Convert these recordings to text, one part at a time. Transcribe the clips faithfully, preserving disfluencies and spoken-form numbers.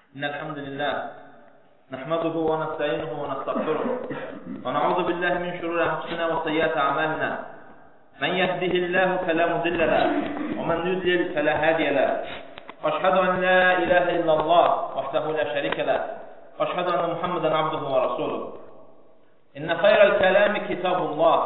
إن الحمد لله نحمده ونستعينه ونستغفره ونعوذ بالله من شرور أنفسنا وسيئات أعمالنا من يهده الله فلا مضل له ومن يضلل فلا هادي له وأشهد أن لا إله إلا الله وحده لا شريك له وأشهد أن محمدا عبده ورسوله إن خير الكلام كتاب الله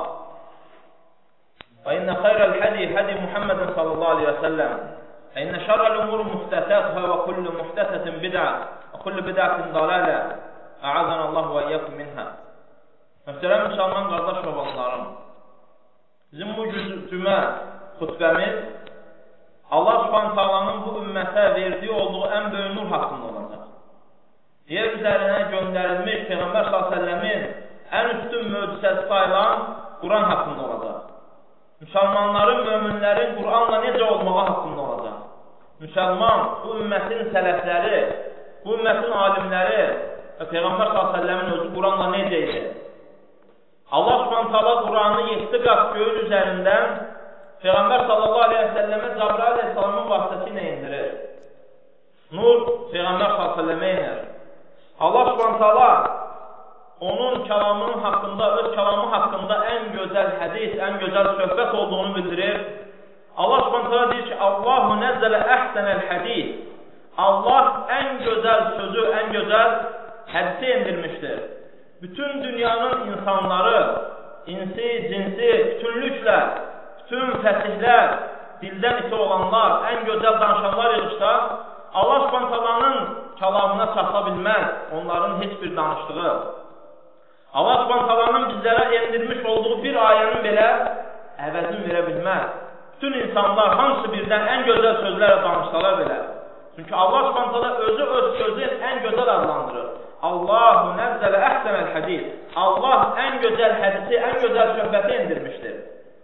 وإن خير الحدي هدي محمد صلى الله عليه وسلم فإن شر الأمور محدثاتها وكل محدثة بدعة وكل بدعة ضلالة أعاذنا الله وإياكم منها. Möhtərəm müsəlman qardaş və vaxtlarım, bizim bu cümə xütbəmiz Allah Subhanahu taalanın bu ümmətə verdiyi olduğu ən böyük nur haqqında olacaq. Yer üzərinə göndərilmiş Peyğəmbər sallallahu əleyhi və səlləmin ən üstün möcüzəsi sayılan Quran haqqında olacaq. Müsəlmanların, möminlərin Quranla necə olmağı haqqında olacaq. Müsəlman, bu ümmətin sələfləri, bu ümmətin alimləri və Peyğəmbər sallallahu əleyhi və səlləmin özü Quranla necə idi? Allah Subhanahu taala Quranı yeddi qat göyün üzərindən Peyğəmbər sallallahu əleyhi və səlləmə Cəbrail əleyhissalamın vasitəsilə indirir. Nur Peyğəmbər sallallahu əleyhi və səlləmə inir. Allah Subhanahu taala onun kəlamının haqqında, öz kəlamı haqqında ən gözəl hədis, ən gözəl söhbət olduğunu bildirir. Allah Subhanahu taala deyir ki, Allahu nəzzələ əhsənəl hədis. Allah ən gözəl sözü, ən gözəl hədisi indirmişdir. Bütün dünyanın insanları, insi, cinsi, bütünlüklə, bütün fəsihlər, dildən iti olanlar, ən gözəl danışanlar yığışda, Allah Subhanahu taalanın kəlamına çata bilməz onların heç bir danışdığı. Allah Subhanahu taalanın bizlərə endirmiş olduğu bir ayənin belə əvəzini verə bilməz. Bütün insanlar hamısı birdən ən gözəl sözlərlə danışsalar belə. Çünki Allah Subhanahu taala özü öz sözün ən gözəl adlandırır. Allahu nəzzələ əhsənəl hədis. Allah ən gözəl hədisi, ən gözəl söhbəti endirmişdir.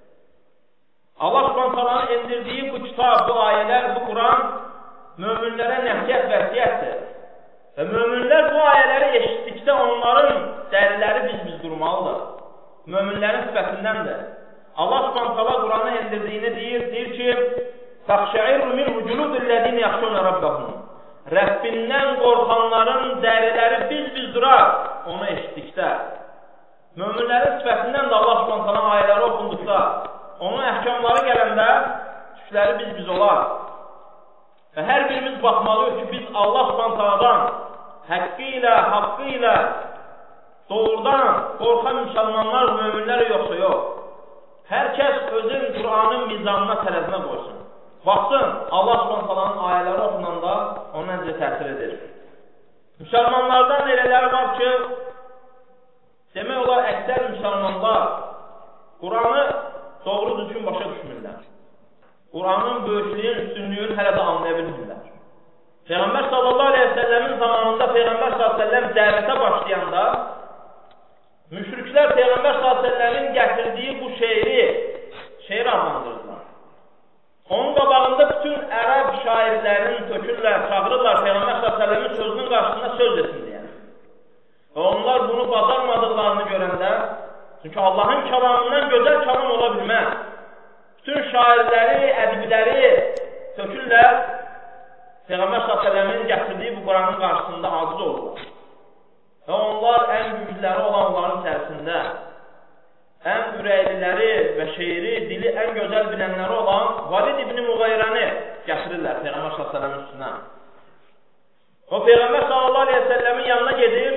Allah Subhanahu taalanın endirdiyi bu kitab, bu ayələr, bu Quran möminlərə nəsihət və vəsiyyətdir. Və möminlər bu ayələri eşitdikdə onların dəriləri biz-biz durmalıdır. Möminlərin sifətindəndir. Allah Subhanahu taala Quranı endirdiyini deyir, deyir ki: "Təxşəirru minhu culudul-ləzîne yaxşûne rabbahum." Rəbbindən qorxanların dəriləri biz-biz durar onu eşitdikdə. Möminlərin sifətindən də Allah Subhanahu taala ayələri oxunduqda, onun əhkamları gələndə tükləri biz-biz olar. Və hər birimiz baxmalıyıq ki, biz Allah Subhanahu taaladan haqqı ilə, haqqı ilə doğrudan qorxan müsəlmanlar, möminlər yoxsa yox. Hər kəs özün Quranın mizanına, tərəzinə qoysun. Baxsın, Allah Subhanahu taalanın ayələri oxunanda onun necə təsir edir. Müsəlmanlardan elələri var ki, demək olar əksər müsəlmanlar Quranı doğru düzgün başa düşmürlər. Quranın böyüklüyün, üstünlüyünü hələ də anlaya bilmirlər. Peyğəmbər sallallahu əleyhi və səlləmin zamanında Peyğəmbər sallallahu əleyhi və səlləm dəvətə başlayanda müşriklər Peyğəmbər sallallahu əleyhi və səlləmin gətirdiyi bu şeiri şeir adlandırdılar. Onun qabağında bütün ərəb şairlərini tökürlər, çağırırlar Peyğəmbər sallallahu əleyhi və səlləmin sözünün qarşısında söz desin deyə. Və onlar bunu bacarmadıqlarını görəndə, çünki Allahın kəlamından gözəl kəlam ola bilməz. Bütün şairləri, ədibləri tökürlər, Peyğəmbər sallallahu əleyhi və səlləmin gətirdiyi bu Quranın qarşısında aciz olurlar. Və onlar ən büyükləri olan onların içərisində, ən ürəkliləri və şeiri, dili ən gözəl bilənləri olan Valid ibn Muğayrəni gətirirlər Peyğəmbər sallallahu əleyhi və səlləmin üstünə. O Peyğəmbər sallallahu əleyhi və səlləmin yanına gedir.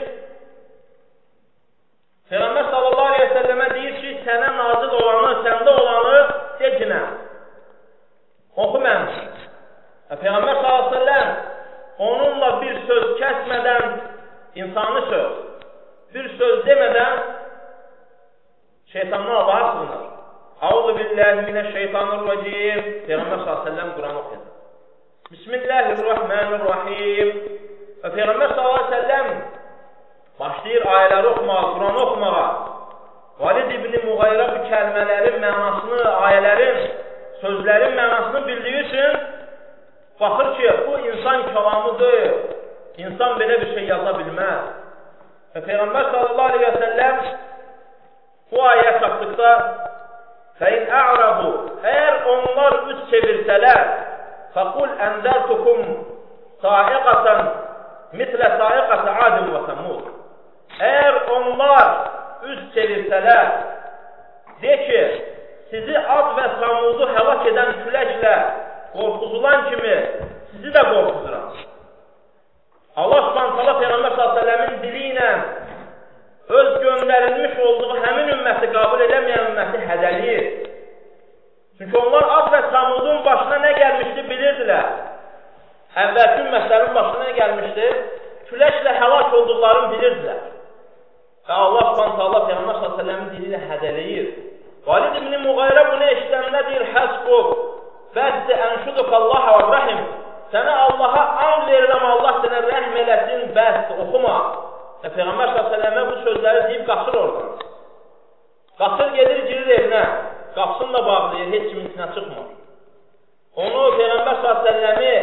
Peyğəmbər sallallahu əleyhi və səlləmə deyir ki, sənə nazil olanı, səndə olanı decinə, oxu mənim. Peyğəmbər sallallahu əleyhi və səlləm onunla bir söz kəsmədən, insani söz, bir söz demədən şeytandan Allaha sığınır. Auzu billahi mineşşeytanirracim. Peyğəmbər sallallahu əleyhi və səlləm Quran oxuyur. Bismillahirrahmanirrahim. Və Peyğəmbər sallallahu əleyhi və səlləm başlayır ayələri oxumağa, Quranı oxumağa. Valid ibn Muğayrə bu kəlmələrin mənasını, ayələrin, sözlərin mənasını bildiyi üçün baxır ki, bu insan kəlamı deyil. İnsan belə bir şey yaza bilməz. Və Peyğəmbər sallallahu əleyhi və səlləm bu ayəyə çatdıqda فَاِنْ اَعْرَبُوا Əgər onlar üz çevirsələr فَقُلْ اَنْذَرْتُكُمْ صَائِقَةً mislə sa'iqəti Adin və Səmud. Əgər onlar üz çevirsələr, de ki, sizi Ad və Samudu həlak edən küləklə qorxuzulan kimi sizi də qorxuzuram. Allah Subhanahu Peyğəmbər sallallahu əleyhi və səlləmin dili ilə öz göndərilmiş olduğu həmin ümməti qəbul edəməyən ümməti hədəliyir. Çünki onlar Ad və Samudun başına nə gəlmişdi bilirdilər. Əvvəlki ümmətlərin başına nə gəlmişdi? Küləklə həlak olduqlarını bilirdilər. Və Allah Subhanahu Peyğəmbər sallallahu əleyhi və səlləmin dili ilə hədəliyir. Valid ibn Muğayrə bunu eşidəndə deyir, həsbuk, bəsdi ənşuduk Allah və rəhim. Sənə Allaha and verirəm, Allah sənə rəhm eləsin, bəsdi, oxuma. Və Peyğəmbər sallallahu əleyhi və səlləmə bu sözləri deyib qaçır oradan. Qaçır, gedir, girir evinə. Qapısını da bağlayır, heç kimin içinə çıxmır. Onu Peyğəmbər sallallahu əleyhi və səlləmi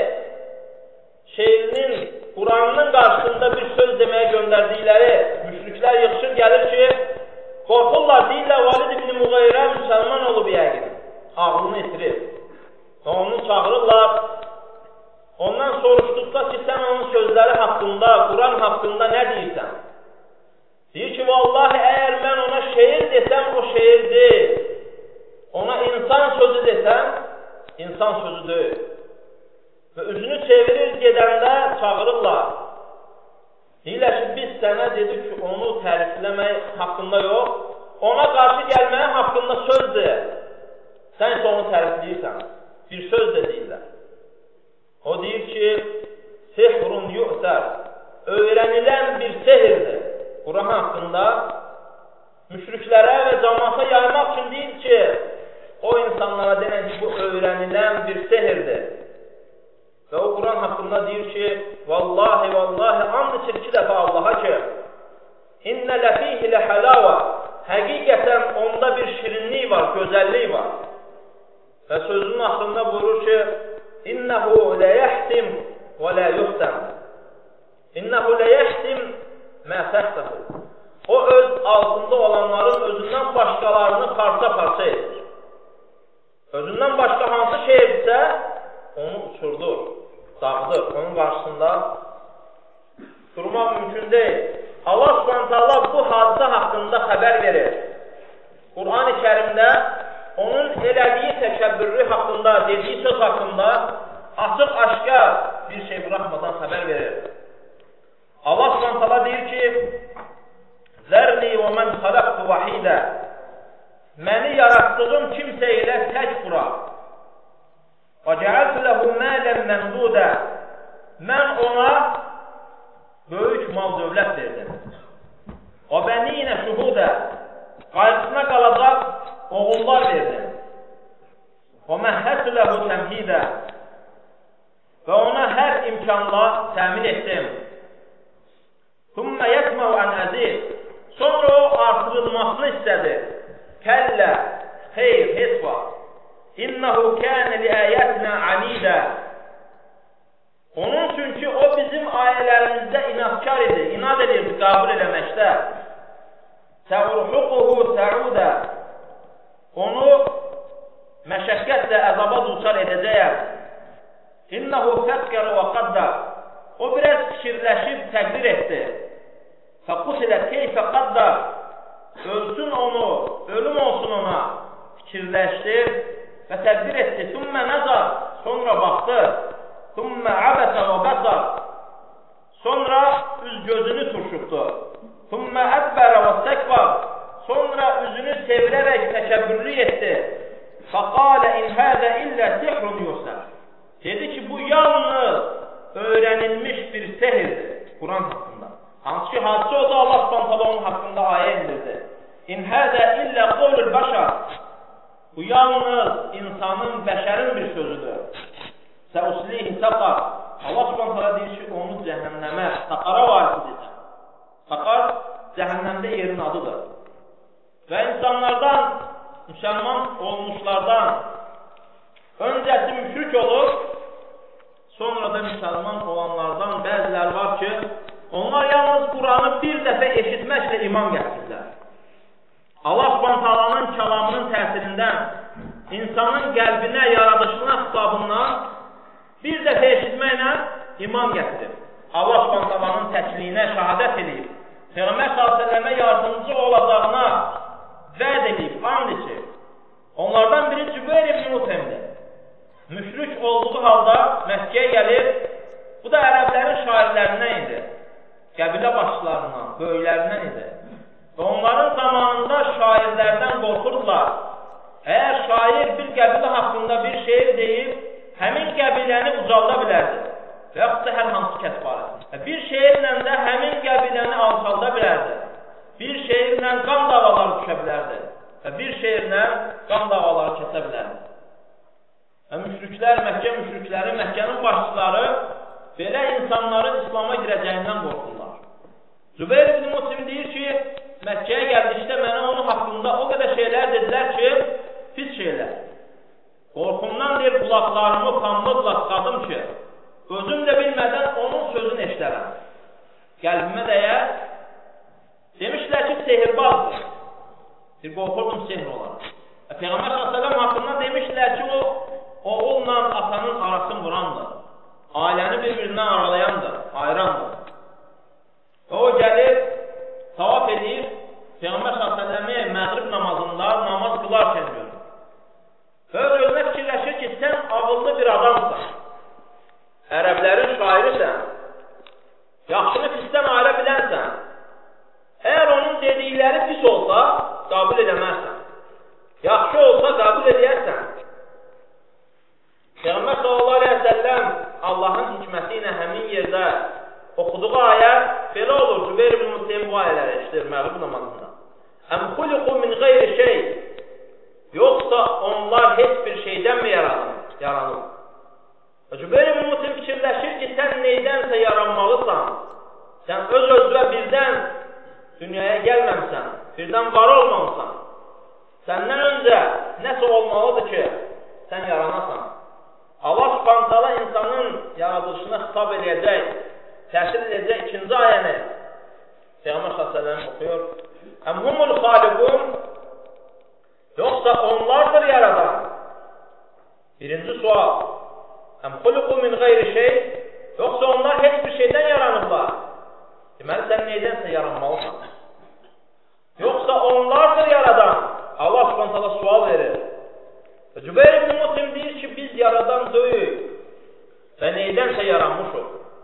şeirinin, Quranının qarşısında bir söz deməyə göndərdikləri müşriklər yığışır, gəlir ki, qorxurlar, deyirlər, Valid ibn Muğayrə müsəlman olub yəqin, ağlını itirir. Və onu çağırırlar, ondan soruşduqda ki, sən onun sözləri haqqında, Quran haqqında nə deyirsən? Deyir ki, vallahi, əgər mən ona şeir desəm, o şeir deyil. Ona insan sözü desəm, insan sözü deyil. Və üzünü çevirir, gedəndə çağırırlar. Deyirlər ki, biz sənə dedik ki, onu tərifləmək haqqında yox, ona qarşı gəlməyə haqqında söz deyir. Sən isə onu tərifləyirsən. Bir söz də deyirlər. O deyir ki, sehrun yu'tər, öyrənilən bir sehirdir. Quran haqqında müşriklərə və cəmaata yaymaq üçün deyir ki, o insanlara denən ki, bu öyrənilən bir sehirdir. Və o Quran haqqında deyir ki, vallahi, vallahi, and içir iki dəfə Allaha ki, İnnə ləfihi ləhəlavə, həqiqətən onda bir şirinlik var, gözəllik var. Və sözünün axırında buyurur ki, İnnəhu ləyəhtim və lə yuhtəm. İnnəhu ləyəhtim məsəhsəhu. O öz altında olanların özündən başqalarını parça-parça edir. Özündən başqa hansı şeydirsə, onu uçurdur, dağıdır. Onun qarşısında durmaq mümkün deyil. Allah Subhanahu bu hadisə haqqında xəbər verir. Quran-ı Kərimdə onun elədiyi təkəbbürlü haqqında, dediyi söz haqqında açıq-aşkar bir şey buraxmadan xəbər verir. Allah Subhanahu deyir ki, Zərni və mən xaləqtu vahidə, məni yaratdığım kimsə ilə tək quraq. Və cəəltü ləhu mələn məmdudə, mən ona böyük mal dövlət verdim. Və bəninə şuhudə, qayğısına qalacaq oğullar verdim. Və məhhətü ləhu təmhidə, və ona hər imkanla təmin etdim. Thumma yətməv ən əziz, sonra o artırılmasını istədi. Kəllə, xeyr, heç var. İnnehu kânə li əyətinə anidə. Onun üçün ki, o bizim ayələrimizdə inadkar idi, inad edirdi qəbul eləməkdə. Səurhuquhu səudə. Onu məşəqqətlə əzaba duçar edəcəyəm. İnnehu fəkkər və qaddar. O biraz fikirləşib təqdir etdi. Fəqutilə keyfə qaddar. Ölsün onu, ölüm olsun ona. Fikirləşdi və təqdir etdi. Sümmə nəzar, sonra baxdı. Sümmə əbəsə və bəsar, sonra üz gözünü turşutdu. Sümmə ədbərə və səkbar, sonra üzünü sevirərək təkəbbürlü etdi. Fəqalə in hədə illə sihrun yusər. Dedi ki, bu yalnız öyrənilmiş bir sehirdir Quran haqqında. Hansı ki, hadisə oldu, Allah Subhanahu onun haqqında ayə indirdi. İn hədə illə qovlul bəşər. Bu yalnız insanın, bəşərin bir sözüdür. Səuslihi səqar. Allah Subhanahu deyir ki, onu cəhənnəmə, səqara varisi deyir. Səqar cəhənnəmdə yerin adıdır. Və insanlardan, müsəlman olmuşlardan öncəsi müşrik olur, sonra da müsəlman olanlardan bəziləri var ki, onlar yalnız Quranı bir dəfə eşitməklə iman gətirirlər. Allah Subhanahu kəlamının təsirindən, insanın qəlbinə, yaradışına, xitabından bir dəfə eşitməklə iman gətirir. Allah Subhanahu təkliyinə şəhadət edib, Peyğəmbər sallallahu əleyhi və səlləmə yardımcı olacağına vəd edib, and içib. Onlardan biri Cübeyr ibn Mutemdir. Müşrik olduğu halda Məkkəyə gəlir, bu da ərəblərin şairlərindən idi, qəbilə başçılarından, böyüklərindən idi. Və onların zamanında şairlərdən qorxurdular. Əgər şair bir qəbilə haqqında bir şeir deyib, həmin qəbiləni ucalda bilərdi və yaxud da hər hansı kəs barəsində. Bir şeirlə də həmin qəbiləni alçalda bilərdi. Bir şeirlə qan davaları düşə bilərdi və bir şeirlə qan davaları kəsə bilərdi. Və müşriklər, Məkkə müşrikləri, Məkkənin başçıları belə insanların İslama girəcəyindən qorxurlar. Zübeyr ibn Mutim deyir ki, Məkkəyə gəldikdə mənə onun haqqında o qədər şeylər dedilər ki, pis şeylər. Qorxumdan deyir, qulaqlarımı pambıqla tıxadım ki, özüm də bilmədən onun sözünü eşlərəm. Qəlbimə dəyər, demişlər ki, sehirbazdır. Bir qorxurdum sehr olar. Peyğəmbər sallallahu əleyhi və səlləm haqqında demişlər ki, o oğulla atanın arasını vurandır. Ailəni bir-birindən aralayandır, ayırandır. Və o gəlir, tavaf edir, Peyğəmbər sallallahu əleyhi və səlləmi məğrib namazında namaz qılarkən görür. Və öz özünə fikirləşir ki, sən ağıllı bir adamsan, ərəblərin şairisən, yaxşını pisdən ayıra bilənsən, əgər onun dedikləri pis olsa, qəbul edəmərsən, yaxşı olsa, qəbul edərsən. Peyğəmbər sallallahu əleyhi və səlləm Allahın hikməti ilə həmin yerdə oxuduğu ayə belə olur. Cübeyr ibn Mutim bu ayələri işdir məğrib namazında. Əm xuliqu min qeyri şey, yoxsa onlar heç bir şeydən mi yaranır? Cübeyr ibn Mutim fikirləşir ki, sən neydənsə yaranmalısan, sən öz özünə birdən dünyaya gəlməmsən, birdən var olmamısan, səndən öncə nəsə olmalıdır ki, sən yaranasan. Allah Subhanahu taala insanın yaradılışına xitab edəcək, təsir edəcək ikinci ayəni Peyğəmbər sallallahu əleyhi və səlləm oxuyur. Əm humul xaliqun, yoxsa onlardır yaradan? Birinci sual. Əm xuliqu min qeyri şey, yoxsa onlar heç bir şeydən yaranıblar? Deməli, sən neydənsə yaranmalısan. Yoxsa onlardır yaradan? Allah Subhanahu taala sual verir. Cübeyr ibn Mutim deyir ki, biz yaradan deyik və neydənsə yaranmışıq.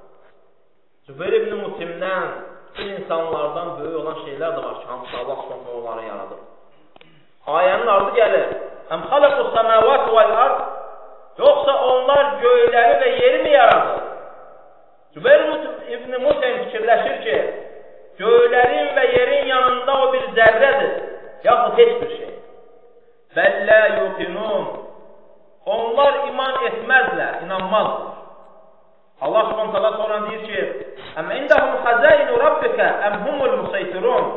Cübeyr ibn Mutimdən, bütün insanlardan böyük olan şeylər də var ki, hansı Allah Subhanahu onları yaradır. Ayənin ardı gəlir. Əm xalaqus səmavat vəl ard, yoxsa onlar göyləri və yeri mi yaradır? Cübeyr ibn Mutim fikirləşir ki, göylərin və yerin yanında o bir zərrədir, yaxud heç bir şey. Bəllə yuqinun, onlar iman etməzlər, inanmazlar. Allah Subhanahu taala sonra deyir ki, Əm indəhum xəzəinu rabbikə əm humul musaytirun,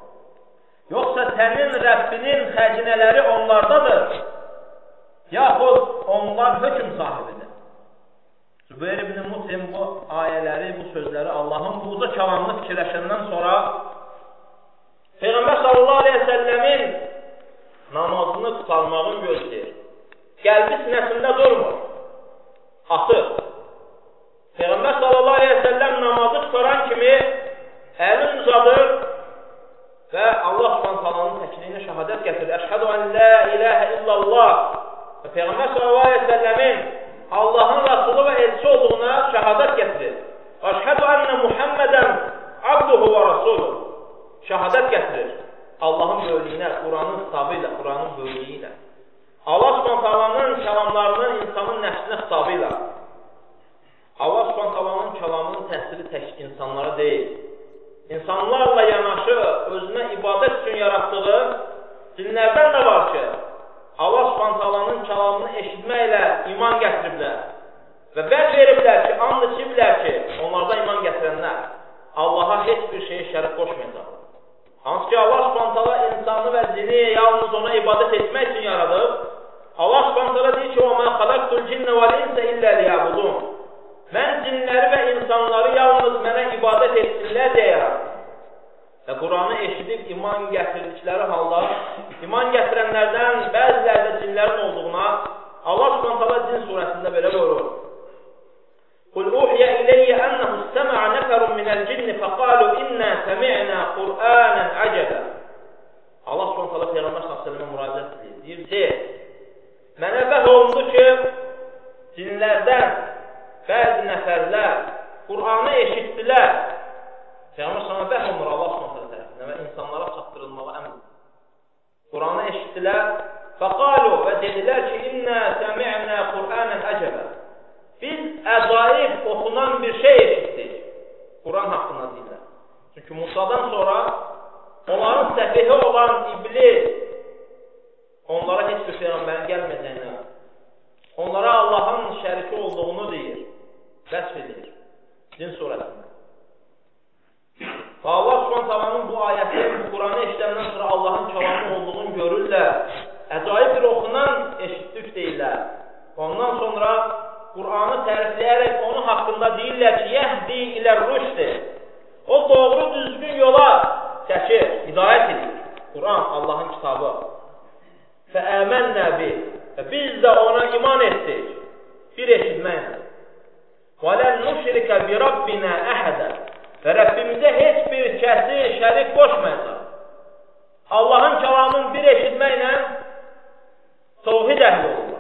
yoxsa sənin Rəbbinin xəzinələri onlardadır, yaxud onlar hökm sahibidir. Zübeyr ibn Mutim bu ayələri, bu sözləri Allahın bu uca kəlamını fikirləşəndən sonra Peyğəmbər sallallahu aleyhi və səlləmin namazını tutalmağın gözləyir. Qəlbi sinəsində durmur, atır. Peyğəmbər sallallahu aleyhi və səlləm namazı tutaran kimi əlini uzadır və Allah Subhanahu taalanın təkliyinə şəhadət gətirir. Əşhədu ən la ilahə illallah. Və Peyğəmbər sallallahu aleyhi və səlləmin Allahın Rasulü və elçi olduğuna şəhadət gətirir. Əşhədu ənə Muhammədən abduhu və rasuluhu. Şəhadət gətirir. Allahın böyüklüyünə, Quranın xitabı ilə, Quranın böyüklüyü ilə. Allah Subhanahu taalanın kəlamlarını insanın nəfsinə xitabı ilə. Allah Subhanahu taalanın kəlamının təsiri tək insanlara deyil. İnsanlarla yanaşı özünə ibadət üçün yaratdığı cinlərdən də var ki, Allah Subhanahu taalanın kəlamını eşitməklə iman gətiriblər. Və bəd veriblər ki, and içiblər ki, onlardan iman gətirənlər Allaha heç bir şeyi şərik qoşmayacaq. Hansı ki, Allah Subhanahu taala insanı və cini yalnız ona ibadət etmək üçün yaradıb. Allah Subhanahu taala deyir ki, وَمَا خَلَقْتُ الْجِنَّ وَالْإِنْسَ إِلَّا لِيَعْبُدُونَ. Mən cinləri və insanları yalnız mənə ibadət etsinlər deyə yaradım. Və Quranı eşidib iman gətirdikləri halda, iman gətirənlərdən bəziləri də cinlərin olduğuna Allah Subhanahu taala Cin surəsində belə buyurur. قُلْ أُوحِيَ إِلَيَّ أَنَّهُ اسْتَمَعَ minəl-cinni fəqalu innə səmi'nə Qur'anən əcəbə. Allah subhanət hala Peyğəmbər sallallahu əleyhi və səlləmə müraciət edir. Deyir ki, mənə vəhy olundu ki, cinlərdən bəzi nəfərlər Qur'anı eşitdilər. Peyğəmbər sallallahu əleyhi və səlləm vəhy olunur Allah subhanət hala tərəfindən və insanlara çatdırılmağa əmr. Qur'anı eşitdilər. Fəqalu və dedilər ki, innə səmi'nə Qur'anən əcəbə. Biz əcaib oxunan bir şey eşitdik. Quran haqqında deyirlər. Çünki Musadan sonra onların səfihi olan iblis onlara heç bir Peyğəmbərin gəlməyəcəyini, onlara Allahın şəriki olduğunu deyir, vəsf edir. Cin surəsində. Və Allah subhanət bu ayəti, bu Quranı eşitəndən sonra Allahın kəlamı olduğunu görürlər. Əcaib bir oxunan eşitdik deyirlər. Ondan sonra Qur'anı tərifləyərək onun haqqında deyirlər ki, yəhdi ilə rüşdi. O doğru düzgün yola çəkir, hidayət edir. Qur'an, Allahın kitabı. Fəəmənnə bi. Və biz də ona iman etdik. Bir eşitməklə. Və lən nüşrikə bi Rabbinə əhədə. Və Rəbbimizə heç bir kəsi şərik qoşmayacaq. Allahın kəlamını bir eşitməklə təvhid əhli olurlar.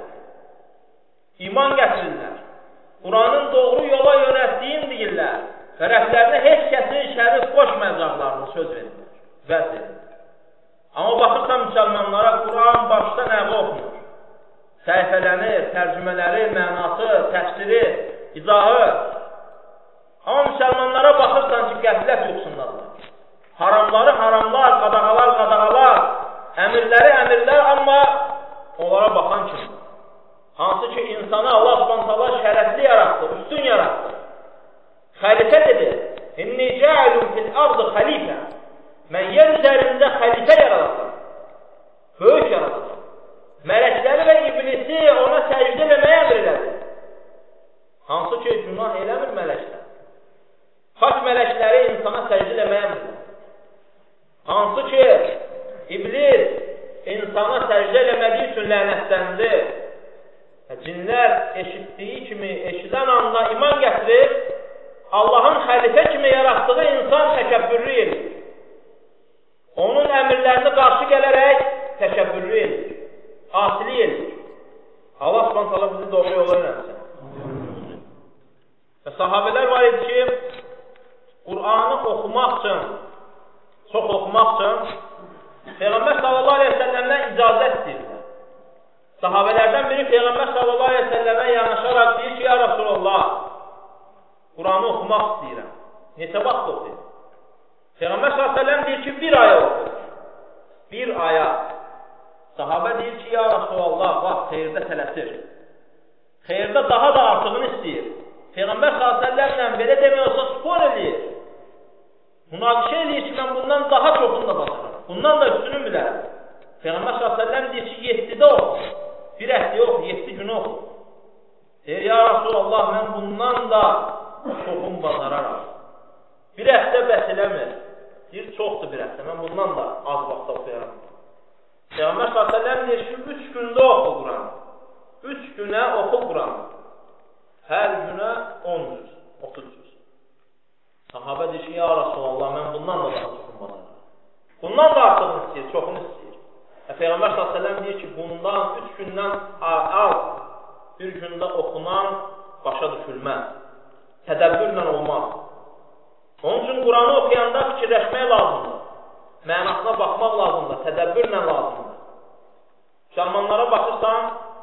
İman gətirirlər. Quranın doğru yola yönətdiyini deyirlər. Və Rəblərinə heç kəsi şərik qoşmayacaqlarını söz verirlər. Vəz verirlər. Amma baxırsan müsəlmanlara Quran başdan ayağa oxunur. Səhifələnir, tərcümələri, mənası, təfsiri, izahı. Amma müsəlmanlara baxırsan ki, qəflət yoxsunlarlar. Haramları haramlar, qadağalar qadağalar, əmirləri əmirlər, amma onlara baxan kimi. Hansı ki, insanı Allah subhanət şərəfli yaratdı, üstün yaratdı. Xəlifə dedi, İnni cəəlun fil ardı xəlifə. Mən yer üzərində xəlifə yaradacam. Böyük yaradacam. Mələkləri və iblisi ona səcdə eləməyə əmr elədi. Hansı ki, günah eləmir mələklər. Xaç mələkləri insana səcdə eləməyə əmr elədi. Hansı ki, iblis insana səcdə eləmədiyi üçün lənətləndi. Cinlər eşitdiyi kimi, eşidən anda iman gətirir, Allahın xəlifə kimi yaratdığı insan təkəbbürlü edir. Onun əmirlərini qarşı gələrək təkəbbürlü edir, asili edir. Allah subhanət hala bizi doğru yola yönətsin. Və sahabələr var idi ki, Qur'anı oxumaq üçün, çox oxumaq üçün, Peyğəmbər sallallahu aleyhi və səlləmdən icazət istəyirlər. Sahabələrdən biri Peyğəmbər sallallahu aleyhi və səlləmə yanaşaraq deyir ki, ya Rasulullah, Quranı oxumaq istəyirəm. Neçə vaxt oxuyur? Peyğəmbər sallallahu aleyhi və səlləm deyir ki, bir aya oxuyur. Bir aya. Sahabə deyir ki, ya Rasulullah, vaxt xeyirdə tələsir. Xeyirdə daha da artığını istəyir. Peyğəmbər sallallahu aleyhi və səlləmlə belə demək olsa spor edir. Münaqişə edir ki, mən bundan daha çoxunu da basarım. Bundan da üstünü bilərəm. Peyğəmbər sallallahu aleyhi və səlləm deyir ki, yeddidə oxu. Bir həftə yox, yeddi günü oxu. Deyir, ya Rasulullah, mən bundan da çoxum bazararam. Bir həftə bəs eləmir. Deyir, çoxdur bir həftə, mən bundan da az vaxtda oxuyaram. Peyğəmbər sallallahu aleyhi və səlləm deyir ki, üç gündə oxu Quranı. Üç günə oxu Quranı. Hər günə on yüz, otuz yüz. Sahabə deyir ki, ya Rasulullah, mən bundan da daha çoxum bazararam. Bundan da artığını istəyir, çoxunu istəyir. Peyğəmbər sallallahu aleyhi və səlləm deyir ki, bundan üç gündən az bir gündə oxunan başa düşülməz. Tədəbbürlə olmaz. Onun üçün Quranı oxuyanda fikirləşmək lazımdır. Mənasına baxmaq lazımdır, tədəbbürlə lazımdır. Müsəlmanlara baxırsan,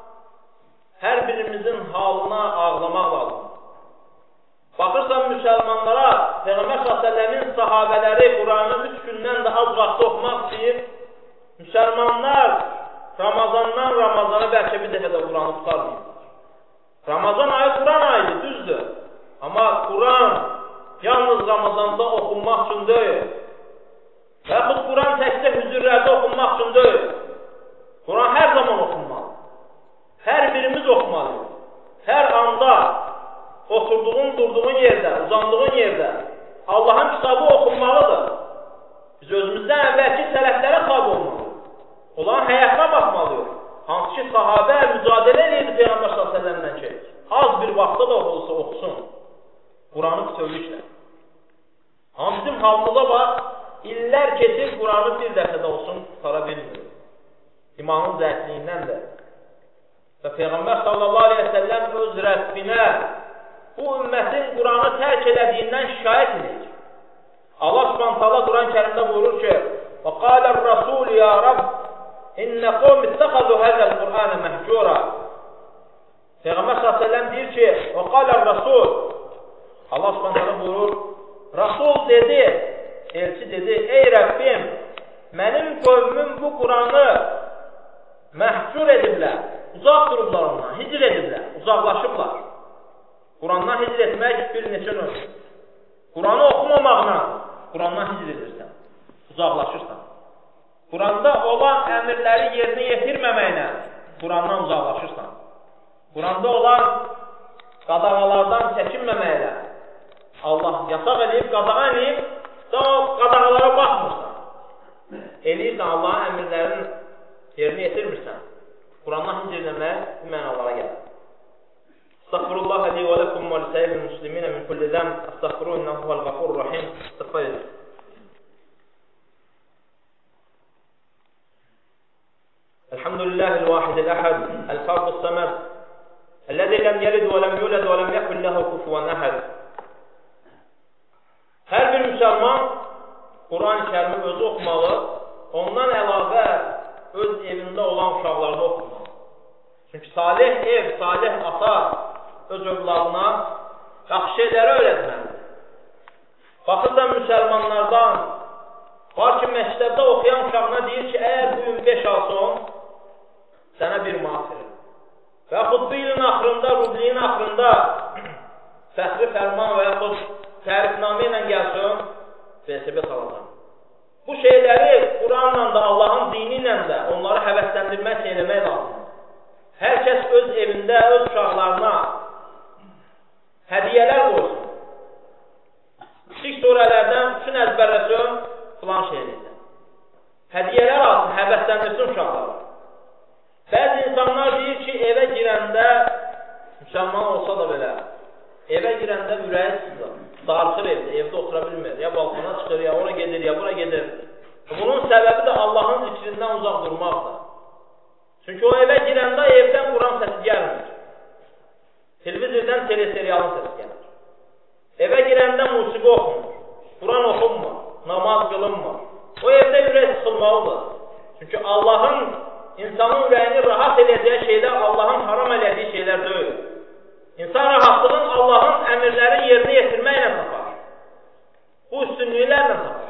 hər birimizin halına ağlamaq lazımdır. Baxırsan müsəlmanlara, Peyğəmbər sallallahu əleyhi və səlləmin sahabələri Quranı üç gündən də az vaxtda oxumaq istəyir. Müsəlmanlar Ramazandan Ramazana bəlkə bir dəfə də Quranı tutarmıyırlar. Ramazan ayı Quran ayıdır, düzdür. Amma Quran yalnız Ramazanda oxunmaq üçün deyil. Və yaxud Quran təkcə hüzürlərdə oxunmaq üçün deyil. Quran hər zaman oxunmalı. Hər birimiz oxumalıyıq. Hər anda oturduğun, durduğun yerdə, uzandığın yerdə Allahın kitabı oxunmalıdır. Biz özümüzdən əvvəlki sələflərə tabi olmalıyıq. Onların həyatına baxmalıyıq. Hansı ki, sahabə mücadilə edirdi Peyğəmbər sallallahu əleyhi və səlləmdən ki, az bir vaxtda da olsa oxusun. Quranı bütövlüklə. halımıza bax, illər keçir, Quranı bir dəfədə olsun tutara bilmiyor. İmanın zəifliyindən də. Və Peyğəmbər sallallahu aleyhi və səlləm öz Rəbbinə bu ümmətin Quranı tərk elədiyindən şikayət edir. Allah subhanahu ta'ala Quran-ı Kərimdə buyurur ki: "Və qalar Rasul ya Rabb, inne qawm ittaxazu hazal Qur'ana mahjura." Peyğəmbər sallallahu aleyhi və səlləm deyir ki: "Və qalar Rasul." Allah subhanahu ta'ala buyurur: "Rasul dedi, elçi dedi: Ey Rəbbim, mənim qövmüm bu Quranı məhcur ediblər, uzaq durublar ondan, hicr ediblər, uzaqlaşıblar." Qurandan hicr etmək bir neçə növ. Quranı oxumamaqla Qurandan hicr edirsən, uzaqlaşırsan. Quranda olan əmirləri yerinə yetirməməklə Qurandan uzaqlaşırsan. Quranda olan qadağalardan çəkinməməklə Allah yasaq edib, qadağa edib, da o qadağalara baxmırsan. Eləyirsən, Allahın əmirlərini yerinə yetirmirsən. Qurandan hicr etmək bu mənalara gəlir. Estağfurullah li və ləkum və lisəyil musliminə min kulli zəm. Estağfuru innəhu vəl qafurur rahim. Estağfur edin. Elhamdülillahil vahidil əhəd, el-fardus səməd, əlləzi ləm yəlid və ləm yulad və ləm yəkun ləhu kufuvan əhəd. Hər bir müsəlman Quran-ı Kərimi özü oxumalı, ondan əlavə öz evində olan uşaqlarını oxumalı. Çünki salih ev, salih ata öz övladına yaxşı şeyləri öyrətməlidir. Baxırsan müsəlmanlardan var ki, məktəbdə oxuyan uşağına deyir ki, əgər bu gün beş alsın, sənə bir manat verir. Və yaxud bu ilin axırında, rubliyin axırında fəxri fərman və yaxud tərifnamə ilə gəlsin, vəsibə salacaq. Bu şeyləri Quranla da, Allahın dini ilə də onları həvəsləndirmək, eləmək lazımdır. Hər kəs öz evində, öz uşaqlarına hədiyələr qoysun. Kiçik surələrdən üçün əzbərləsin, filan şeylərdən. Hədiyələr alsın, həvəsləndirsin uşaqları. Bəzi insanlar deyir ki, evə girəndə, müsəlman olsa da belə, evə girəndə ürəyi sızır, darıxır evdə, evdə otura bilmir, ya balkona çıxır, ya ora gedir, ya bura gedir. Bunun səbəbi də Allahın zikrindən uzaq durmaqdır. Çünki o evə girəndə evdən Quran səsi gəlmir. Televizordan teleserialın səsi gəlir. Evə girəndə musiqi oxunur, Quran oxunmur, namaz qılınmır. O evdə ürək sıxılmalıdır. Çünki Allahın insanın ürəyini rahat edəcəyi şeylər Allahın haram elədiyi şeylər deyil. İnsan rahatlığın Allahın əmirlərini yerinə yetirməklə tapar. Bu üstünlüklərlə tapar.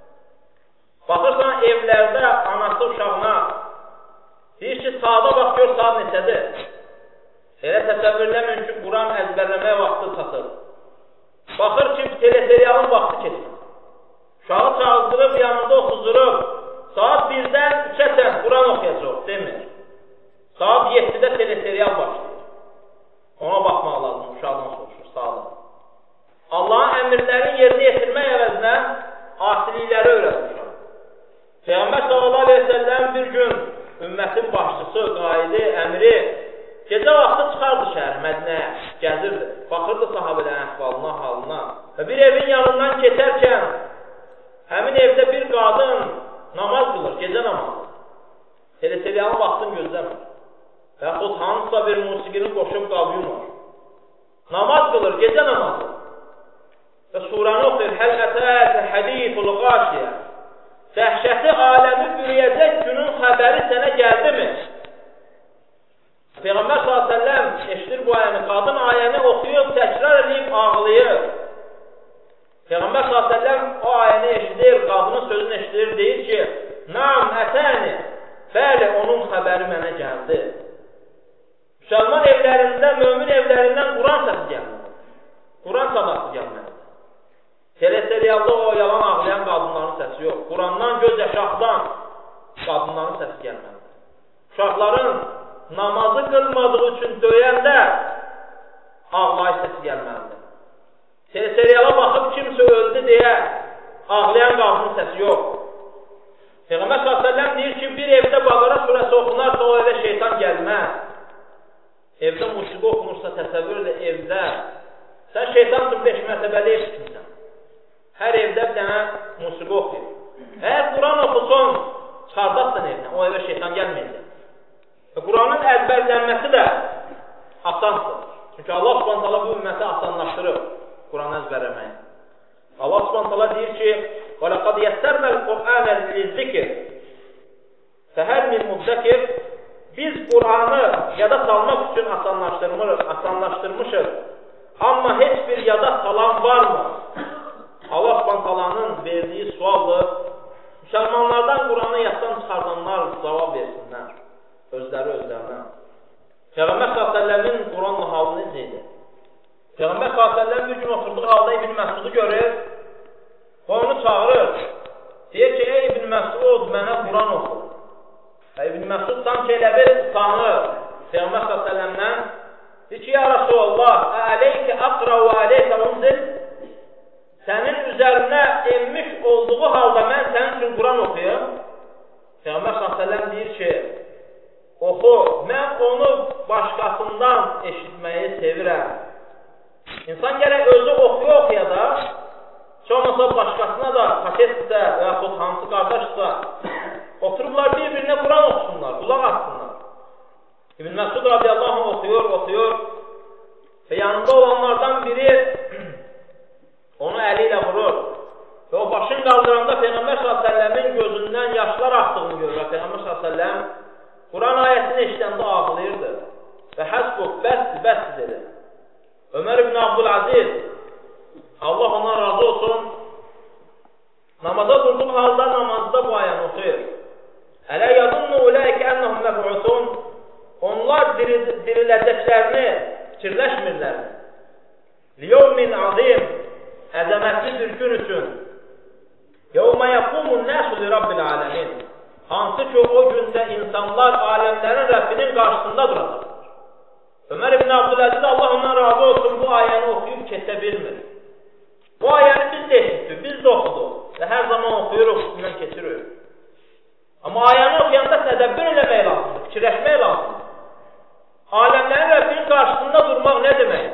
Baxırsan evlərdə anası uşağına deyir ki, saata bax, gör saat neçədir. Elə təsəvvürləmin ki, Quran əzbərləməyə vaxtı çatır. Baxır ki, teleserialın vaxtı keçir. Uşağı çağızdırıb, yanında oxuzdurub, saat birdən üçəsən Quran oxuyacaq, demir. Saat yeddidə teleserial başlayır. Ona baxmaq lazım, uşaqdan soruşur, sağda. Allahın əmirlərini yerinə yetirmək əvəzinə asilikləri öyrədir uşaq. Peyğəmbər sallallahu aleyhi və səlləm bir gün ümmətin başçısı, qaidi, əmri gecə vaxtı çıxardı şəhər, Mədinəyə, gəzirdi. Baxırdı sahabələrin əhvalına, halına. Və bir evin yanından keçərkən həmin evdə bir qadın namaz qılır, gecə namazı. Teleserialın vaxtını gözləmir. Və yaxud hansısa bir musiqini qoşub qavyumur. Namaz qılır, gecə namazı. Və surəni oxuyur. Həl ətəkə hədiful qaşiyə. Dəhşəti aləmi bürüyəcək günün xəbəri sənə gəldi mi? Peyğəmbər sallallahu əleyhi və səlləm eşidir bu ayəni. Qadın ayəni oxuyub, təkrar edib, ağlayır. Peyğəmbər sallallahu əleyhi və səlləm o ayəni eşidir, qadının sözünü eşidir, deyir ki, nam ətəni, bəli, onun xəbəri mənə gəldi. Müsəlman evlərində, mömin evlərindən Quran səsi gəlməlidir. Quran sadası gəlməlidir. Teleserialda o yalan ağlayan qadınların səsi yox. Qurandan, göz yaşaqdan qadınların səsi gəlməlidir. Uşaqların namazı qılmadığı üçün döyəndə ağlayış səsi gəlməlidir. Teleseriala baxıb kimsə öldü deyə ağlayan qadının səsi yox. Peyğəmbər sallallahu əleyhi və səlləm deyir ki, bir evdə Bəqərə surəsi oxunarsa o evə şeytan gəlməz. Evdə musiqi oxunursa təsəvvür elə evdə. Sən şeytansın beş mərtəbəli ev tutmuşsan. Hər evdə bir dənə əzbərləməyi. Allah Subhanahu taala deyir ki: "Və laqad yəssərnə l-Qur'anə liz-zikr." Fəhəl min muddəkir. Biz Qur'anı yada salmaq üçün asanlaşdırmışıq, asanlaşdırmışıq. Amma heç bir yada salan varmı? Allah Subhanahu taalanın verdiyi sualdır. Müsəlmanlardan Qur'anı yaddan çıxardanlar cavab versinlər. Özləri özlərinə. Peyğəmbər sallallahu əleyhi və səlləmin Quranla halı necə idi? Peyğəmbər sallallahu əleyhi və səlləm bir gün oturduğu halda İbn Məsudu görür və onu çağırır. Deyir ki, ey İbn Məsud, mənə Quran oxu. İbn Məsud sanki elə bir utanır Peyğəmbər sallallahu əleyhi və səlləmdən. Deyir ki, ya Rasulullah, ələykə əqra və ələykə unzil. Sənin üzərinə enmiş olduğu halda mən sənin üçün Quran oxuyum. Peyğəmbər sallallahu əleyhi və səlləm deyir ki, oxu, mən onu başqasından eşitməyi sevirəm. İnsan gərək özü oxuya oxuya da, çoğunsa başqasına da, kasetsə və yaxud hansı qardaşsa, oturublar bir-birinə Quran oxusunlar, qulaq atsınlar. İbn Məsud radiyallahu anh oxuyur, oxuyur və yanında olanlardan biri onu əli ilə vurur və o başını qaldıranda Peyğəmbər sallallahu əleyhi və səlləmin gözündən yaşlar axdığını görür və Peyğəmbər sallallahu əleyhi və səlləm Quran ayəsini eşidəndə ağlayırdı və həsbuq, bəsdir, bəsdir dedi. Ömər ibn Abdülaziz, Allah ondan razı olsun, namaza durduğu halda namazda bu ayəni oxuyur. Ələ yadunnu uləykə ennəhum məb'usun. Onlar diriləcəklərini fikirləşmirlər. Liyevmin azim, əzəmətli bir gün üçün. Yevmə yəqumun nəsu li rabbil aləmin. Hansı ki, o gündə insanlar aləmlərin Rəbbinin qarşısında duracaqlar. Ömər ibn Abdüləziz, Allah ondan razı olsun, bu ayəni oxuyub keçə bilmir. Bu ayəni biz də eşitdik, biz də oxuduq və hər zaman oxuyuruq, üstündən keçirik. Amma ayəni oxuyanda tədəbbür eləmək lazımdır, fikirləşmək lazımdır. Aləmlərin Rəbbinin qarşısında durmaq nə deməkdir?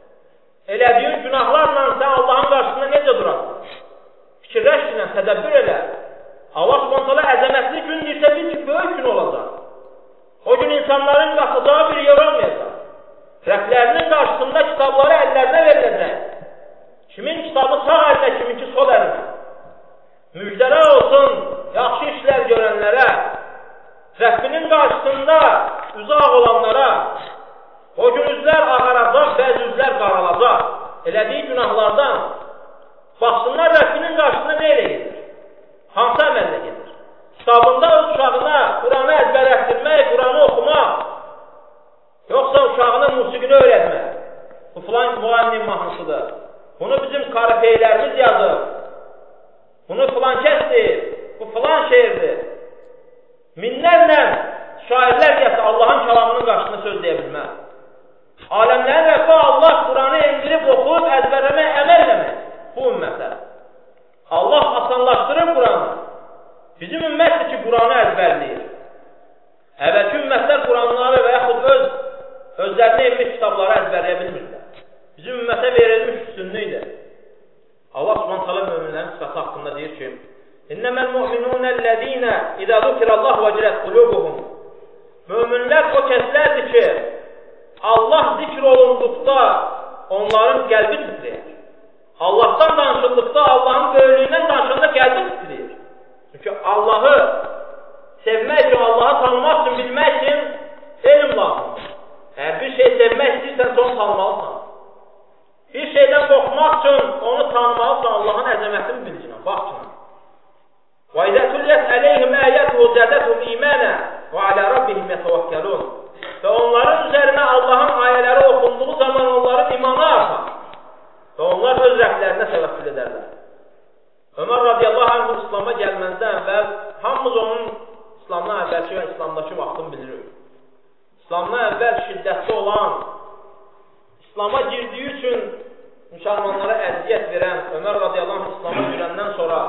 Elədiyin günahlarla sən Allahın qarşısında necə durasın? Fikirləşsinə, tədəbbür elə. Allah Subhanahu taala əzəmətli gün deyirsə, bil ki, böyük gün olacaq. O gün insanların qaçacağı bir yer olmayacaq. Rəblərinin qarşısında kitabları əllərinə veriləcək. Kimin kitabı sağ əlinə, kiminki sol əlinə. Müjdələr olsun yaxşı işlər görənlərə, Rəbbinin qarşısında üzağ olanlara. O gün üzlər ağaracaq, bəzi üzlər qaralacaq. Elədiyi günahlardan baxsınlar Rəbbinin qarşısında nə elə gedir? Hansı əməllə gedir? Kitabında öz uşağına Quranı əzbərləşdirmək, Quranı oxumaq, yoxsa uşağına musiqini öyrətmək. Bu filan müğənnin mahnısıdır. Bunu bizim karifeylərimiz yazır. Bunu filan kəsdir. Bu filan şeirdir. Minlərlə şairlər gəlsə Allahın kəlamının qarşısında söz deyə bilməz. Aləmlərin Rəbbi Allah Quranı endirib, oxuyub, əzbərləmək, əməl eləmək bu ümmətə. Allah asanlaşdırır Quranı. Bizim ümmətdir ki, Quranı əzbərləyir. Əvvəlki ümmətlər Quranları və yaxud öz, özlərinə enmiş kitabları əzbərləyə bilmirlər. Bizim ümmətə verilmiş üstünlükdir. Allah Subhanahu taala möminlərin sifəti haqqında deyir ki: "İnneməl mu'minunəl-ləzīnə izə zukirallah vəcilət qulubuhum." Möminlər o kəslərdir ki, Allah zikr olunduqda onların qəlbi titrəyir. Allahdan danışıldıqda, Allahın böyüklüyündən danışanda qəlbi titrəyir. Çünki Allahı sevmək üçün, Allahı tanımaq üçün, bilmək üçün elm lazımdır. Əgər bir şey sevmək istəyirsən, onu tanımalısan. Bir şeydən qorxmaq üçün onu tanımalısan, Allahın əzəmətini bilcinə, baxçına. وَإِذَا تُلِيَتْ عَلَيْهِمْ آيَاتُهُ زَادَتْهُمْ إِيمَانًا وَعَلَى رَبِّهِمْ يَتَوَكَّلُونَ. Və onların üzərinə Allahın ayələri oxunduğu zaman onların imanı artar. Və onlar öz rəblərinə təvəkkül edərlər. Ömər radiyallahu anh İslam'a gəlməzdən əvvəl hamımız onun İslamdan əvvəlki və İslamdakı vaxtını bilirik. İslamdan əvvəl şiddətli olan, İslam'a girdiyi üçün müsəlmanlara əziyyət verən Ömər radiyallahu anh İslam'a girəndən sonra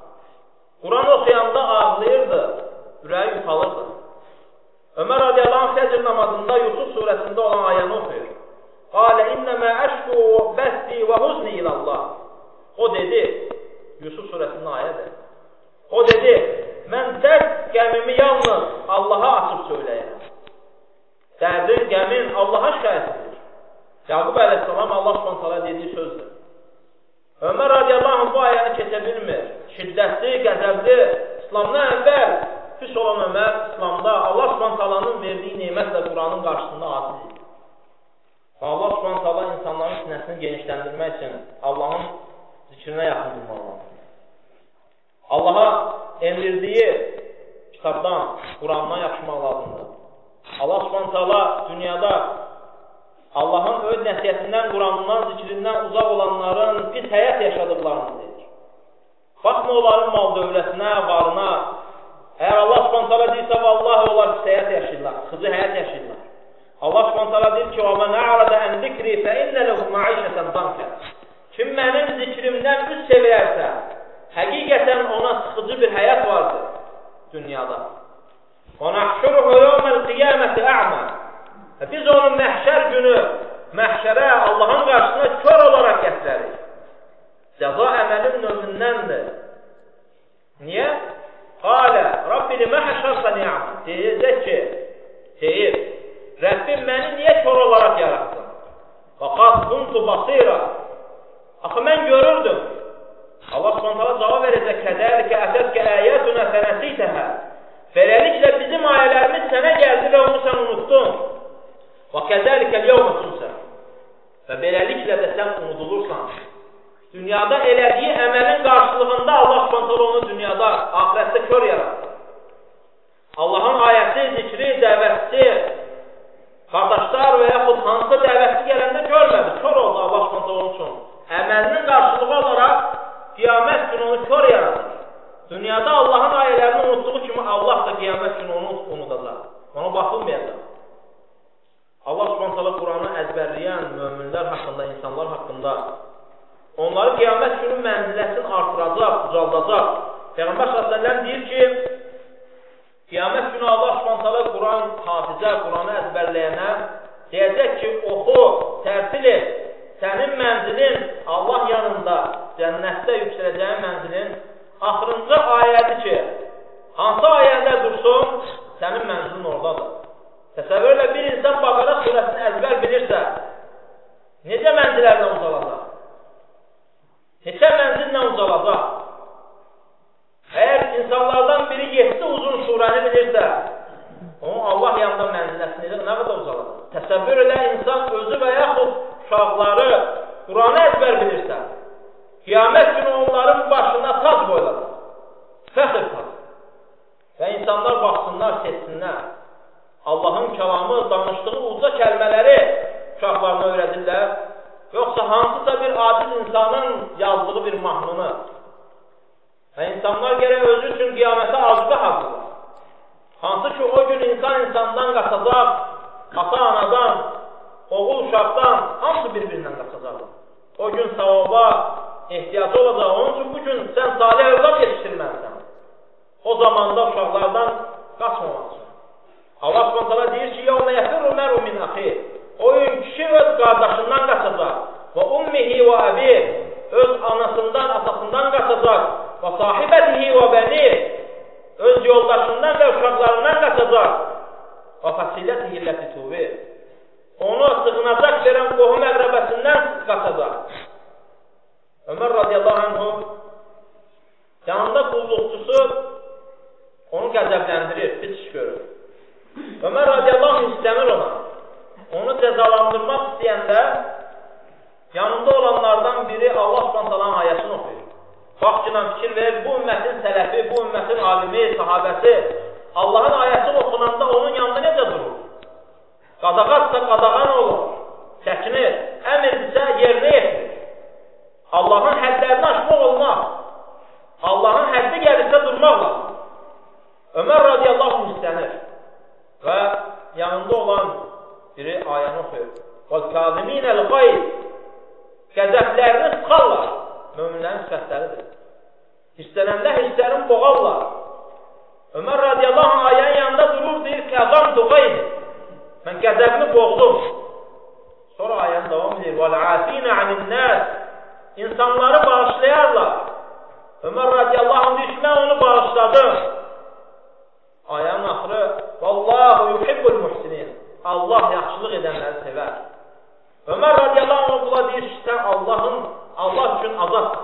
Quran oxuyanda ağlayırdı, ürəyi yuxalırdı. Ömər radiyallahu anh fəcr namazında Yusuf surəsində olan ayəni oxuyur. Qalə innəmə əşku bəsdi və huzni ilallah. O dedi, Yusuf surəsində ayədir. O dedi, mən dərd qəmimi yalnız Allaha açıb söyləyərəm. Dərdin, qəmin Allaha şikayət edir. Yaqub əleyhissalam Allah subhanahu taala dediyi sözdür. Ömər radiyallahu anh bu ayəni keçə bilmir. Şiddətli, qəzəbli, İslamdan əvvəl pis olan Ömər İslamda Allah Subhanahu taalanın verdiyi nemətlə Quranın qarşısında aciz idi. Allah Subhanahu taala insanların sinəsini genişləndirmək üçün Allahın zikrinə yaxın durmaq lazımdır. Allaha endirdiyi kitabdan, Qurandan yapışmaq lazımdır. Allah Subhanahu taala dünyada Allahın öz nəsiyyətindən, Quranından, zikrindən uzaq olanların pis həyat yaşadıqlarını deyir. Baxma onların mal dövlətinə, varına. Əgər Allah Subhanahu taala deyirsə, vallahi onlar pis həyat yaşayırlar, sıxıcı həyat yaşayırlar. Allah Subhanahu taala deyir ki: "Və men a'rada an zikri fe inne lehu ma'işeten danka." Kim mənim zikrimdən üz çevirərsə, həqiqətən ona sıxıcı bir həyat vardır dünyada. "Və nahşuruhu yawmal qiyamati a'ma." Biz onu məhşər günü, məhşərə, Allahın qarşısına kör olaraq gətirərik. Cəza əməlin növündəndir. Niyə? Qalə, Rabbi limə həşərsən ya'ma. Deyəcək ki, deyir, Rəbbim məni niyə kör olaraq yarattın? Fəqat kuntu basira. Axı mən görürdüm. Allah Subhanahu cavab verəcək, kədəlikə ətətkə əyətünə fənəsitəhə. Beləliklə bizim ayələrimiz sənə gəldi və onu sən unuttun. Və kədəlikə l-yevmə tunsə. Və beləliklə də sən unudulursan. Dünyada elədiyi əməlin qarşılığında Allah Subhanahu onu dünyada, ahirətdə kör yarattı. Allahın ayəti, zikri, dəvətçi, qardaşlar və yaxud hansı dəvətçi gələndə görmədi, kör oldu Allah Subhanahu onun üçün. Əməlinin qarşılığı olaraq qiyamət günü onu kör yaradır. Dünyada Allahın ayələrini unutduğu kimi Allah da qiyamət günü onu unudacaq. Ona baxılmayacaq. Allah Subhanahu Quranı əzbərləyən möminlər haqqında, insanlar haqqında onları qiyamət günü mənziləsini artıracaq, ucaldacaq. Peyğəmbər sallallahu əleyhi və səlləm deyir ki, qiyamət günü Allah Subhanahu Quran hafizə, Quranı əzbərləyənə deyəcək ki, oxu, tərtil et, sənin mənzilin Allah yanında, cənnətdə yüksələcəyin mənzilin axırıncı ayədir ki, hansı ayədə dursun, sənin mənzilin oradadır. Təsəvvürlə bir insan Bəqərə surəsini əzbər bilirsə, necə mənzillərlə ucalacaq? Neçə mənzillə ucalacaq? Əgər insanlardan biri yeddi uzun surəni bilirsə, onun Allah yanında mənziləsi necə, nə qədər ucalacaq? Təsəvvür elə insan özü və yaxud uşaqları Quranı əzbər bilirsə, qiyamət günü onların başına tac qoyulacaq. Fəxr tac. Və insanlar baxsınlar, seçsinlər. Allahın kəlamı, danışdığı uca kəlmələri uşaqlarına öyrədirlər, yoxsa hansısa bir aciz insanın yazdığı bir mahnını. Və insanlar gərək özü üçün qiyamətə azuqə hazırlar. Hansı ki, o gün insan insandan qaçacaq, ata-anadan, oğul uşaqdan, hamısı bir-birindən qaçacaqdır. O gün savaba ehtiyacı olacaq. Onun üçün bugün sən salih övlad yetişdirməlisən. O zamanda uşaqlardan qaçmamaq üçün. Allah Subhanahu deyir ki, yevmə yəfirru məru min axi. O gün kişi öz qardaşından qaçacaq. Və ummihi və əbi. Öz anasından, atasından qaçacaq. Və sahibətihi və bəni. Öz yoldaşından və uşaqlarından qaçacaq. Və fəsilətihi illəti tuvi. Onu sığınacaq verən qohum əqrəbəsindən qaçacaq. Ömər radiyallahu anhu yanında qulluqçusu onu qəzəbləndirir, pis iş görür. Ömər radiyallahu anh istəmir ona. Onu cəzalandırmaq istəyəndə yanında olanlardan biri Allah Subhanahu ayəsini oxuyur. Vaxtla fikir verir, bu ümmətin sələfi, bu ümmətin alimi, sahabəsi Allahın ayəsi oxunanda onun yanında necə durur? Qadağatsa qadağan olur, çəkinir, əmirdirsə yerinə yetirir. Allahın həddlərini aşmaq olmaz. Allahın həddi gəlirsə durmaq lazım. Ömər radiyallahu anh istənir. Və yanında olan biri ayəni oxuyur. وَالْكَاظِمِينَ الْغَيْبِ Qəzəblərini sıxarlar. Möminlərin sifətləridir. Hissələndə hisslərini boğarlar. Ömər radiyallahu anh ayənin yanında durur, deyir ki, əzamdu qayni. Mən qəzəbini boğdum. Sonra ayəni davam edir. وَالْعَافِينَ عَنِ النَّاسِ İnsanları bağışlayarlar. Ömər radiyallahu anh deyir ki, mən onu bağışladım. Ayənin axırı Vallahu yuhibbul muhsinin. Allah yaxşılıq edənləri sevər. Ömər radiyallahu anh qula deyir ki, sən Allahın Allah üçün azaddır.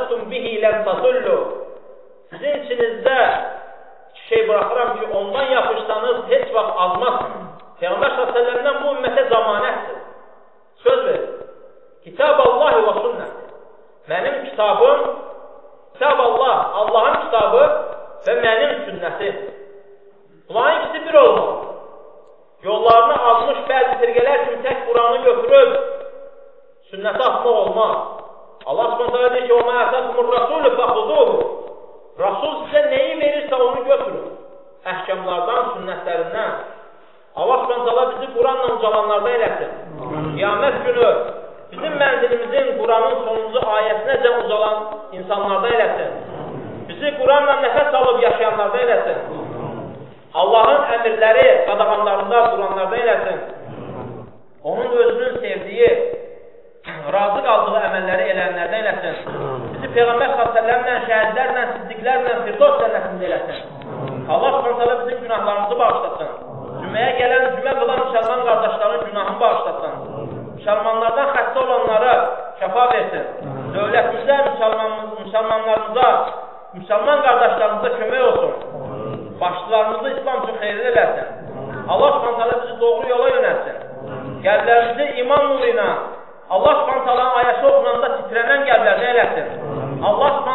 təməssəktum bihi lən tadullu. Sizin içinizdə şey bıraxıram ki, ondan yapışsanız heç vaxt azmazsınız. Peyğəmbər sallallahu əleyhi və səlləmdən bu ümmətə zəmanətdir. Söz verir. Kitab Allah və sünnətdir. Mənim kitabım, kitab Allah, Allahın kitabı və mənim sünnəti. Bunların ikisi bir olmalı. Yollarını azmış bəzi firqələr kimi tək Quranı götürüb sünnəti atmaq olmaz. Allah Subhanahu deyir ki, "O mə atakumur rasulü fəxuduhu." Rasul sizə nəyi verirsə onu götürün. Əhkamlardan, sünnətlərindən. Allah Subhanahu bizi Quranla ucalanlarda eləsin. Qiyamət günü bizim mənzilimizin Quranın sonuncu ayəsinəcə ucalan insanlarda eləsin. Bizi Quranla nəfəs alıb yaşayanlarda eləsin. Allahın əmirləri qadağanlarında duranlarda eləsin. Onun özünün sevdiyi, razı qaldığı əməlləri eləyənlərdə eləsin. Bizi Peyğəmbər sallallahu əleyhi və səlləmlə, şəhidlərlə, siddiqlərlə, Firdevs cənnətində eləsin. Allah Subhanahu bizim günahlarımızı bağışlasın. Cüməyə gələn, cümə qılan müsəlman qardaşların günahını bağışlasın. Müsəlmanlardan xəstə olanlara şəfa versin. Dövlətimizə, müsəlmanlarımıza, müsəlman qardaşlarımıza kömək olsun. Başçılarımızı İslam üçün xeyirli eləsin. Allah Subhanahu bizi doğru yola yönəlsin. Qəlblərimizi iman nuru ilə Allah Subhanahu ayəsi oxunanda titrənən qəlblərdə eləsin. Allah Subhanahu